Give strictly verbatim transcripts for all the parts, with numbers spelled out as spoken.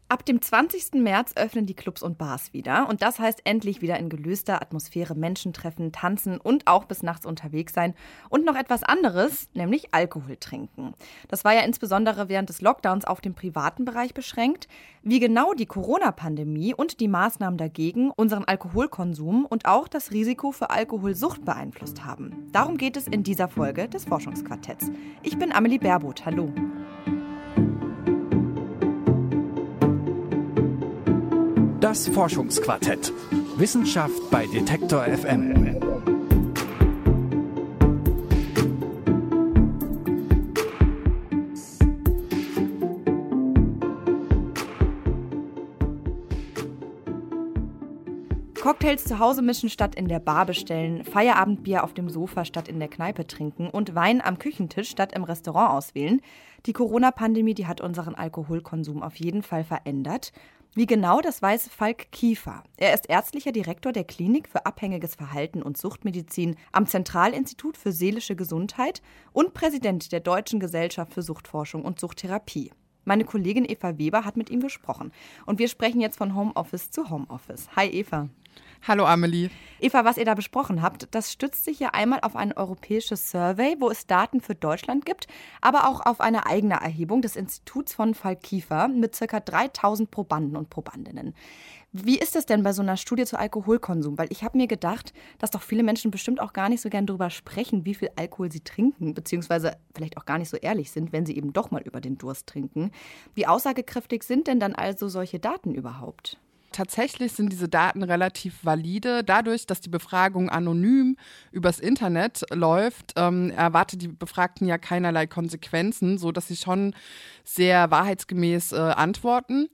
Ab dem zwanzigsten März öffnen die Clubs und Bars wieder. Und das heißt endlich wieder in gelöster Atmosphäre Menschen treffen, tanzen und auch bis nachts unterwegs sein. Und noch etwas anderes, nämlich Alkohol trinken. Das war ja insbesondere während des Lockdowns auf den privaten Bereich beschränkt. Wie genau die Corona-Pandemie und die Maßnahmen dagegen unseren Alkoholkonsum und auch das Risiko für Alkoholsucht beeinflusst haben. Darum geht es in dieser Folge des Forschungsquartetts. Ich bin Amelie Baerboth. Hallo. Das Forschungsquartett. Wissenschaft bei Detektor F M. Cocktails zu Hause mischen statt in der Bar bestellen, Feierabendbier auf dem Sofa statt in der Kneipe trinken und Wein am Küchentisch statt im Restaurant auswählen. Die Corona-Pandemie, die hat unseren Alkoholkonsum auf jeden Fall verändert. Wie genau, das weiß Falk Kiefer. Er ist ärztlicher Direktor der Klinik für abhängiges Verhalten und Suchtmedizin am Zentralinstitut für seelische Gesundheit und Präsident der Deutschen Gesellschaft für Suchtforschung und Suchttherapie. Meine Kollegin Eva Weber hat mit ihm gesprochen. Und wir sprechen jetzt von Homeoffice zu Homeoffice. Hi Eva. Hallo Amelie. Eva, was ihr da besprochen habt, das stützt sich ja einmal auf ein europäisches Survey, wo es Daten für Deutschland gibt, aber auch auf eine eigene Erhebung des Instituts von Falk Kiefer mit ca. dreitausend Probanden und Probandinnen. Wie ist es denn bei so einer Studie zu Alkoholkonsum? Weil ich habe mir gedacht, dass doch viele Menschen bestimmt auch gar nicht so gern darüber sprechen, wie viel Alkohol sie trinken, beziehungsweise vielleicht auch gar nicht so ehrlich sind, wenn sie eben doch mal über den Durst trinken. Wie aussagekräftig sind denn dann also solche Daten überhaupt? Tatsächlich sind diese Daten relativ valide. Dadurch, dass die Befragung anonym übers Internet läuft, ähm, erwartet die Befragten ja keinerlei Konsequenzen, sodass sie schon sehr wahrheitsgemäß äh, antworten.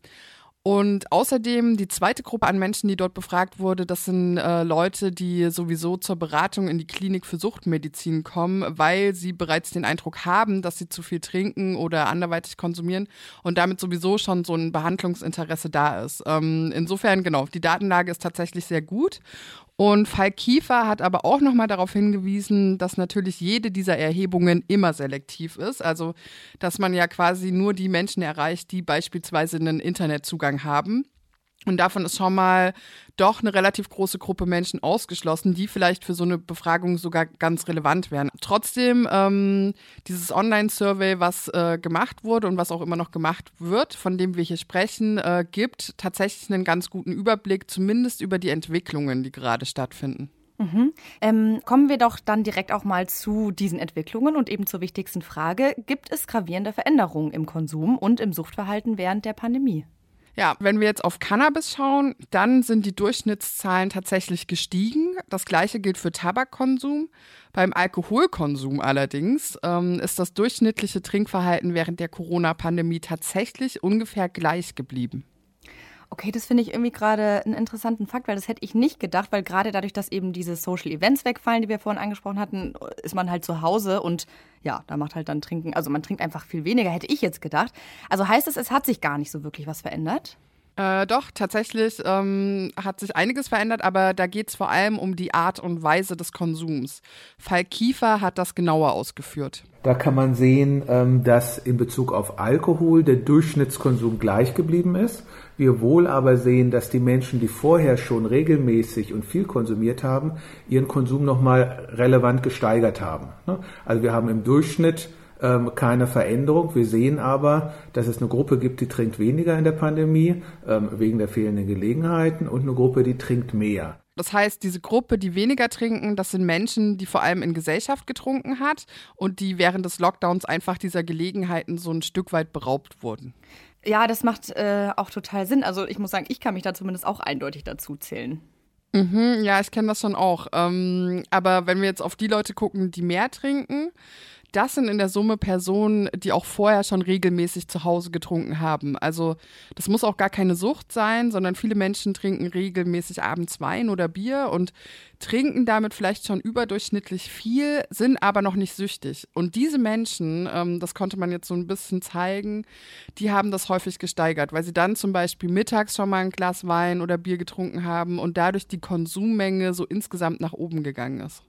Und außerdem die zweite Gruppe an Menschen, die dort befragt wurde, das sind äh, Leute, die sowieso zur Beratung in die Klinik für Suchtmedizin kommen, weil sie bereits den Eindruck haben, dass sie zu viel trinken oder anderweitig konsumieren und damit sowieso schon so ein Behandlungsinteresse da ist. Ähm, insofern, genau, die Datenlage ist tatsächlich sehr gut. Und Falk Kiefer hat aber auch nochmal darauf hingewiesen, dass natürlich jede dieser Erhebungen immer selektiv ist. Also, dass man ja quasi nur die Menschen erreicht, die beispielsweise einen Internetzugang haben. Und davon ist schon mal doch eine relativ große Gruppe Menschen ausgeschlossen, die vielleicht für so eine Befragung sogar ganz relevant wären. Trotzdem, ähm, dieses Online-Survey, was äh, gemacht wurde und was auch immer noch gemacht wird, von dem wir hier sprechen, äh, gibt tatsächlich einen ganz guten Überblick, zumindest über die Entwicklungen, die gerade stattfinden. Mhm. Ähm, kommen wir doch dann direkt auch mal zu diesen Entwicklungen und eben zur wichtigsten Frage. Gibt es gravierende Veränderungen im Konsum und im Suchtverhalten während der Pandemie? Ja, wenn wir jetzt auf Cannabis schauen, dann sind die Durchschnittszahlen tatsächlich gestiegen. Das Gleiche gilt für Tabakkonsum. Beim Alkoholkonsum allerdings ähm, ist das durchschnittliche Trinkverhalten während der Corona-Pandemie tatsächlich ungefähr gleich geblieben. Okay, das finde ich irgendwie gerade einen interessanten Fakt, weil das hätte ich nicht gedacht, weil gerade dadurch, dass eben diese Social Events wegfallen, die wir vorhin angesprochen hatten, ist man halt zu Hause und ja, da macht halt dann Trinken, also man trinkt einfach viel weniger, hätte ich jetzt gedacht. Also heißt es, es hat sich gar nicht so wirklich was verändert? Äh, doch, tatsächlich ähm, hat sich einiges verändert, aber da geht es vor allem um die Art und Weise des Konsums. Falk Kiefer hat das genauer ausgeführt. Da kann man sehen, ähm, dass in Bezug auf Alkohol der Durchschnittskonsum gleich geblieben ist. Wir wohl aber sehen, dass die Menschen, die vorher schon regelmäßig und viel konsumiert haben, ihren Konsum nochmal relevant gesteigert haben. Also wir haben im Durchschnitt ähm, keine Veränderung. Wir sehen aber, dass es eine Gruppe gibt, die trinkt weniger in der Pandemie, ähm, wegen der fehlenden Gelegenheiten, und eine Gruppe, die trinkt mehr. Das heißt, diese Gruppe, die weniger trinken, das sind Menschen, die vor allem in Gesellschaft getrunken hat und die während des Lockdowns einfach dieser Gelegenheiten so ein Stück weit beraubt wurden. Ja, das macht äh, auch total Sinn. Also ich muss sagen, ich kann mich da zumindest auch eindeutig dazu zählen. Mhm, ja, ich kenne das schon auch. Ähm, aber wenn wir jetzt auf die Leute gucken, die mehr trinken, das sind in der Summe Personen, die auch vorher schon regelmäßig zu Hause getrunken haben. Also das muss auch gar keine Sucht sein, sondern viele Menschen trinken regelmäßig abends Wein oder Bier und trinken damit vielleicht schon überdurchschnittlich viel, sind aber noch nicht süchtig. Und diese Menschen, ähm, das konnte man jetzt so ein bisschen zeigen, die haben das häufig gesteigert, weil sie dann zum Beispiel mittags schon mal ein Glas Wein oder Bier getrunken haben und dadurch die Konsummenge so insgesamt nach oben gegangen ist.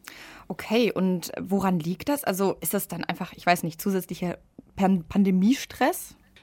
Okay, und woran liegt das? Also ist das dann einfach, ich weiß nicht, zusätzlicher Pan- Pandemiestress?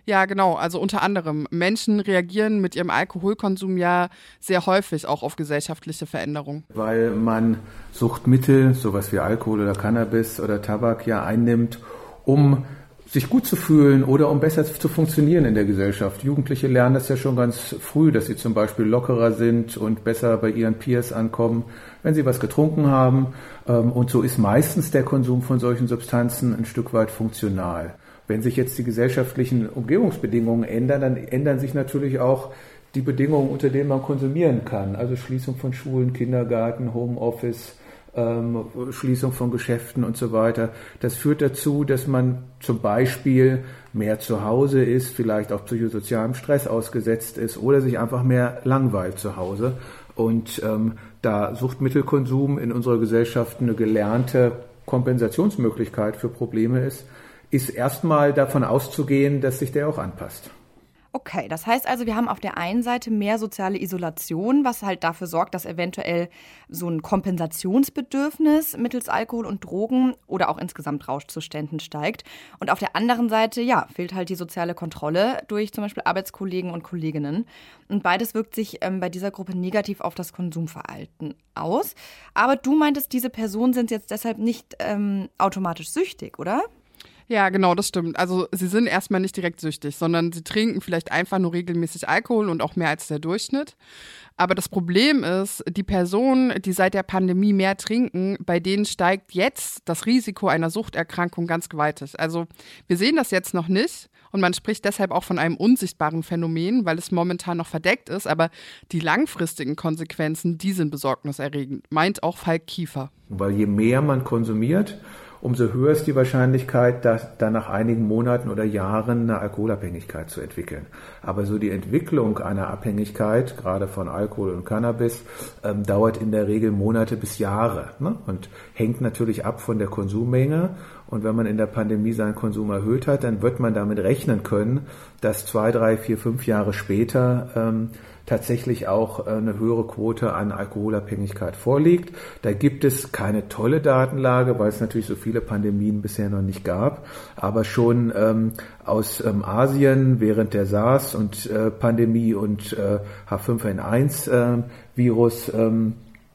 Ja, genau. Also unter anderem. Menschen reagieren mit ihrem Alkoholkonsum ja sehr häufig auch auf gesellschaftliche Veränderungen. Weil man Suchtmittel, sowas wie Alkohol oder Cannabis oder Tabak ja einnimmt, um sich gut zu fühlen oder um besser zu funktionieren in der Gesellschaft. Jugendliche lernen das ja schon ganz früh, dass sie zum Beispiel lockerer sind und besser bei ihren Peers ankommen, wenn sie was getrunken haben. Und so ist meistens der Konsum von solchen Substanzen ein Stück weit funktional. Wenn sich jetzt die gesellschaftlichen Umgebungsbedingungen ändern, dann ändern sich natürlich auch die Bedingungen, unter denen man konsumieren kann. Also Schließung von Schulen, Kindergarten, Homeoffice, ähm, Schließung von Geschäften und so weiter. Das führt dazu, dass man zum Beispiel mehr zu Hause ist, vielleicht auch psychosozialem Stress ausgesetzt ist oder sich einfach mehr langweilt zu Hause. Und ähm, da Suchtmittelkonsum in unserer Gesellschaft eine gelernte Kompensationsmöglichkeit für Probleme ist, ist erstmal davon auszugehen, dass sich der auch anpasst. Okay, das heißt also, wir haben auf der einen Seite mehr soziale Isolation, was halt dafür sorgt, dass eventuell so ein Kompensationsbedürfnis mittels Alkohol und Drogen oder auch insgesamt Rauschzuständen steigt. Und auf der anderen Seite, ja, fehlt halt die soziale Kontrolle durch zum Beispiel Arbeitskollegen und Kolleginnen. Und beides wirkt sich ähm, bei dieser Gruppe negativ auf das Konsumverhalten aus. Aber du meintest, diese Personen sind jetzt deshalb nicht ähm, automatisch süchtig, oder? Ja, genau, das stimmt. Also sie sind erstmal nicht direkt süchtig, sondern sie trinken vielleicht einfach nur regelmäßig Alkohol und auch mehr als der Durchschnitt. Aber das Problem ist, die Personen, die seit der Pandemie mehr trinken, bei denen steigt jetzt das Risiko einer Suchterkrankung ganz gewaltig. Also wir sehen das jetzt noch nicht und man spricht deshalb auch von einem unsichtbaren Phänomen, weil es momentan noch verdeckt ist. Aber die langfristigen Konsequenzen, die sind besorgniserregend, meint auch Falk Kiefer. Weil je mehr man konsumiert, umso höher ist die Wahrscheinlichkeit, dass dann nach einigen Monaten oder Jahren eine Alkoholabhängigkeit zu entwickeln. Aber so die Entwicklung einer Abhängigkeit, gerade von Alkohol und Cannabis, ähm, dauert in der Regel Monate bis Jahre, ne? Und hängt natürlich ab von der Konsummenge. Und wenn man in der Pandemie seinen Konsum erhöht hat, dann wird man damit rechnen können, dass zwei, drei, vier, fünf Jahre später ähm, tatsächlich auch eine höhere Quote an Alkoholabhängigkeit vorliegt. Da gibt es keine tolle Datenlage, weil es natürlich so viele Pandemien bisher noch nicht gab, aber schon ähm, aus ähm, Asien während der SARS und äh, Pandemie und äh, H fünf N eins äh, Virus ähm,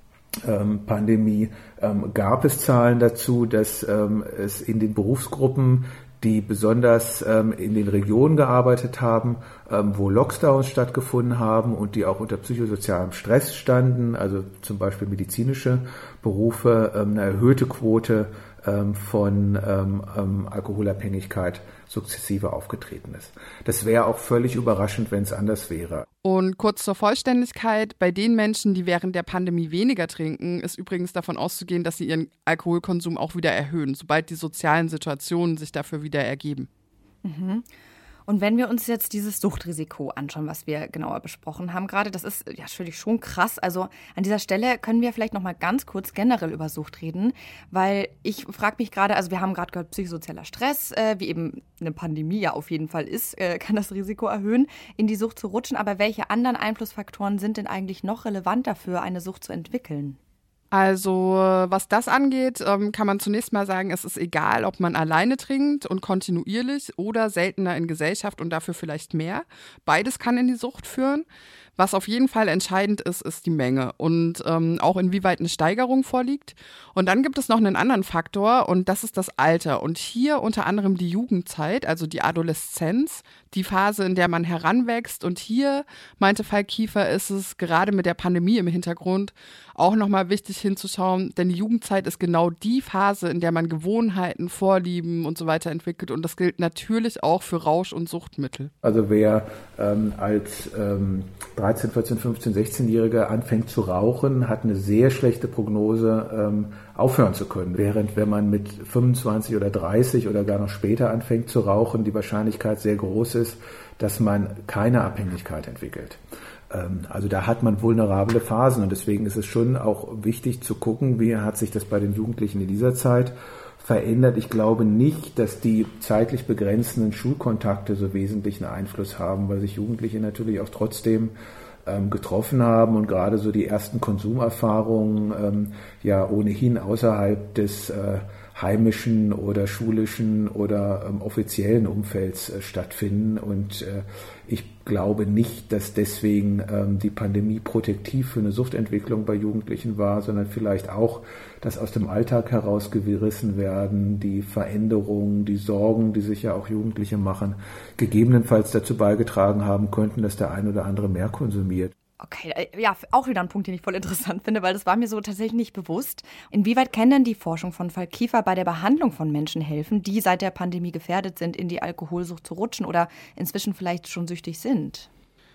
ähm, Pandemie ähm, gab es Zahlen dazu, dass ähm, es in den Berufsgruppen, die besonders ähm, in den Regionen gearbeitet haben, ähm, wo Lockdowns stattgefunden haben und die auch unter psychosozialem Stress standen, also zum Beispiel medizinische Berufe, ähm, eine erhöhte Quote ähm, von ähm, ähm, Alkoholabhängigkeit sukzessive aufgetreten ist. Das wäre auch völlig überraschend, wenn es anders wäre. Und kurz zur Vollständigkeit, bei den Menschen, die während der Pandemie weniger trinken, ist übrigens davon auszugehen, dass sie ihren Alkoholkonsum auch wieder erhöhen, sobald die sozialen Situationen sich dafür wieder ergeben. Mhm. Und wenn wir uns jetzt dieses Suchtrisiko anschauen, was wir genauer besprochen haben gerade, das ist ja natürlich schon krass. Also an dieser Stelle können wir vielleicht noch mal ganz kurz generell über Sucht reden, weil ich frage mich gerade, also wir haben gerade gehört, psychosozialer Stress, äh, wie eben eine Pandemie ja auf jeden Fall ist, äh, kann das Risiko erhöhen, in die Sucht zu rutschen. Aber welche anderen Einflussfaktoren sind denn eigentlich noch relevant dafür, eine Sucht zu entwickeln? Also was das angeht, kann man zunächst mal sagen, es ist egal, ob man alleine trinkt und kontinuierlich oder seltener in Gesellschaft und dafür vielleicht mehr. Beides kann in die Sucht führen. Was auf jeden Fall entscheidend ist, ist die Menge und ähm, auch inwieweit eine Steigerung vorliegt. Und dann gibt es noch einen anderen Faktor und das ist das Alter. Und hier unter anderem die Jugendzeit, also die Adoleszenz, die Phase, in der man heranwächst. Und hier, meinte Falk Kiefer, ist es gerade mit der Pandemie im Hintergrund auch nochmal wichtig hinzuschauen, denn die Jugendzeit ist genau die Phase, in der man Gewohnheiten, Vorlieben und so weiter entwickelt. Und das gilt natürlich auch für Rausch- und Suchtmittel. Also wer ähm, als ähm, dreizehn, vierzehn, fünfzehn, sechzehnjähriger anfängt zu rauchen, hat eine sehr schlechte Prognose, ähm, aufhören zu können. Während wenn man mit fünfundzwanzig oder dreißig oder gar noch später anfängt zu rauchen, die Wahrscheinlichkeit sehr groß ist, dass man keine Abhängigkeit entwickelt. Ähm, also da hat man vulnerable Phasen und deswegen ist es schon auch wichtig zu gucken, wie hat sich das bei den Jugendlichen in dieser Zeit verändert. Ich glaube nicht, dass die zeitlich begrenzenden Schulkontakte so wesentlichen Einfluss haben, weil sich Jugendliche natürlich auch trotzdem ähm, getroffen haben und gerade so die ersten Konsumerfahrungen ähm, ja ohnehin außerhalb des äh, heimischen oder schulischen oder ähm, offiziellen Umfelds äh, stattfinden. Und äh, ich glaube nicht, dass deswegen ähm, die Pandemie protektiv für eine Suchtentwicklung bei Jugendlichen war, sondern vielleicht auch, dass aus dem Alltag herausgerissen werden, die Veränderungen, die Sorgen, die sich ja auch Jugendliche machen, gegebenenfalls dazu beigetragen haben könnten, dass der ein oder andere mehr konsumiert. Okay, ja, auch wieder ein Punkt, den ich voll interessant finde, weil das war mir so tatsächlich nicht bewusst. Inwieweit kann denn die Forschung von Falk Kiefer bei der Behandlung von Menschen helfen, die seit der Pandemie gefährdet sind, in die Alkoholsucht zu rutschen oder inzwischen vielleicht schon süchtig sind?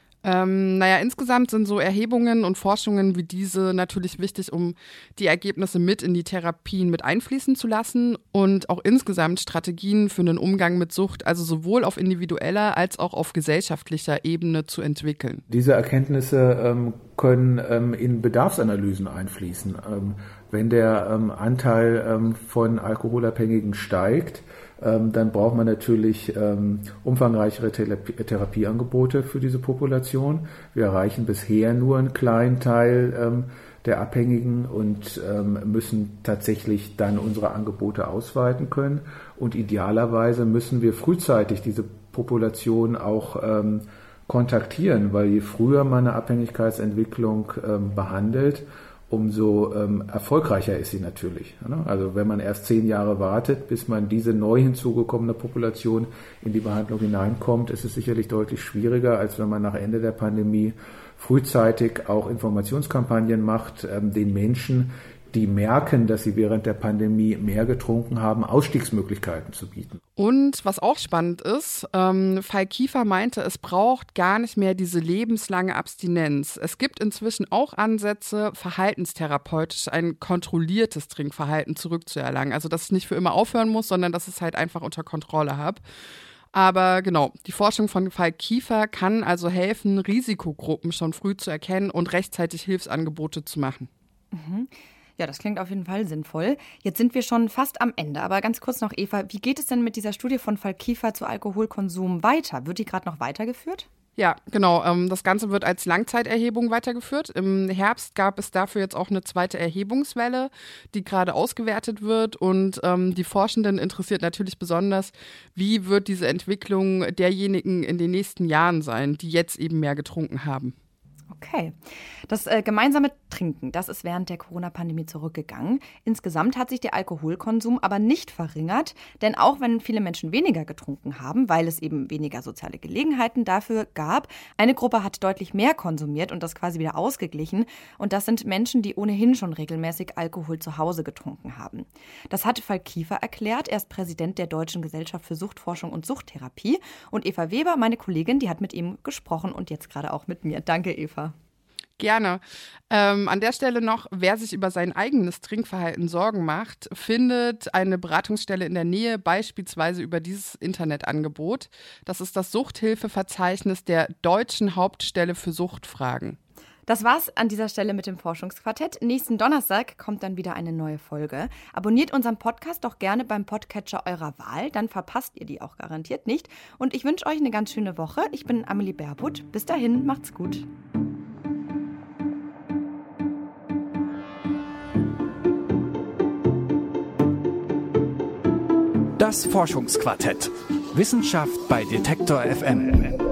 Ähm, naja, insgesamt sind so Erhebungen und Forschungen wie diese natürlich wichtig, um die Ergebnisse mit in die Therapien mit einfließen zu lassen und auch insgesamt Strategien für einen Umgang mit Sucht, also sowohl auf individueller als auch auf gesellschaftlicher Ebene zu entwickeln. Diese Erkenntnisse ähm, können ähm, in Bedarfsanalysen einfließen. Ähm, wenn der ähm, Anteil ähm, von Alkoholabhängigen steigt, Ähm, dann braucht man natürlich ähm, umfangreichere Therapie- Therapieangebote für diese Population. Wir erreichen bisher nur einen kleinen Teil ähm, der Abhängigen und ähm, müssen tatsächlich dann unsere Angebote ausweiten können. Und idealerweise müssen wir frühzeitig diese Population auch ähm, kontaktieren, weil je früher man eine Abhängigkeitsentwicklung ähm, behandelt, umso ähm, erfolgreicher ist sie natürlich. Ne? Also wenn man erst zehn Jahre wartet, bis man diese neu hinzugekommene Population in die Behandlung hineinkommt, ist es sicherlich deutlich schwieriger, als wenn man nach Ende der Pandemie frühzeitig auch Informationskampagnen macht, ähm, den Menschen, die merken, dass sie während der Pandemie mehr getrunken haben, Ausstiegsmöglichkeiten zu bieten. Und was auch spannend ist, ähm, Falk Kiefer meinte, es braucht gar nicht mehr diese lebenslange Abstinenz. Es gibt inzwischen auch Ansätze, verhaltenstherapeutisch ein kontrolliertes Trinkverhalten zurückzuerlangen. Also dass ich nicht für immer aufhören muss, sondern dass ich es halt einfach unter Kontrolle habe. Aber genau, die Forschung von Falk Kiefer kann also helfen, Risikogruppen schon früh zu erkennen und rechtzeitig Hilfsangebote zu machen. Mhm. Ja, das klingt auf jeden Fall sinnvoll. Jetzt sind wir schon fast am Ende, aber ganz kurz noch, Eva, wie geht es denn mit dieser Studie von Falk Kiefer zu Alkoholkonsum weiter? Wird die gerade noch weitergeführt? Ja, genau. Ähm, das Ganze wird als Langzeiterhebung weitergeführt. Im Herbst gab es dafür jetzt auch eine zweite Erhebungswelle, die gerade ausgewertet wird. Und ähm, die Forschenden interessiert natürlich besonders, wie wird diese Entwicklung derjenigen in den nächsten Jahren sein, die jetzt eben mehr getrunken haben. Okay. Das äh, gemeinsame Trinken, das ist während der Corona-Pandemie zurückgegangen. Insgesamt hat sich der Alkoholkonsum aber nicht verringert, denn auch wenn viele Menschen weniger getrunken haben, weil es eben weniger soziale Gelegenheiten dafür gab, eine Gruppe hat deutlich mehr konsumiert und das quasi wieder ausgeglichen. Und das sind Menschen, die ohnehin schon regelmäßig Alkohol zu Hause getrunken haben. Das hat Falk Kiefer erklärt. Er ist Präsident der Deutschen Gesellschaft für Suchtforschung und Suchttherapie. Und Eva Weber, meine Kollegin, die hat mit ihm gesprochen und jetzt gerade auch mit mir. Danke, Eva. Gerne. Ähm, an der Stelle noch, wer sich über sein eigenes Trinkverhalten Sorgen macht, findet eine Beratungsstelle in der Nähe, beispielsweise über dieses Internetangebot. Das ist das Suchthilfeverzeichnis der Deutschen Hauptstelle für Suchtfragen. Das war's an dieser Stelle mit dem Forschungsquartett. Nächsten Donnerstag kommt dann wieder eine neue Folge. Abonniert unseren Podcast doch gerne beim Podcatcher eurer Wahl, dann verpasst ihr die auch garantiert nicht. Und ich wünsche euch eine ganz schöne Woche. Ich bin Amelie Berbut. Bis dahin, macht's gut. Das Forschungsquartett. Wissenschaft bei Detektor F M.